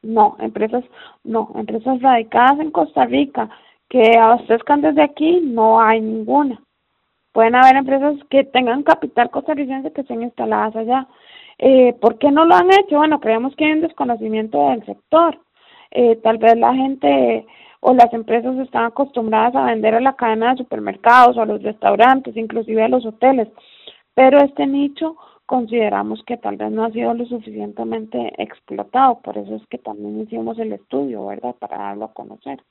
empresas radicadas en Costa Rica que abastezcan desde aquí, no hay ninguna. Pueden haber empresas que tengan capital costarricense que estén instaladas allá. ¿Por qué no lo han hecho? Bueno, creemos que hay un desconocimiento del sector. Tal vez la gente o las empresas están acostumbradas a vender a la cadena de supermercados o a los restaurantes, inclusive a los hoteles, pero este nicho consideramos que tal vez no ha sido lo suficientemente explotado, por eso es que también hicimos el estudio, ¿verdad?, para darlo a conocer.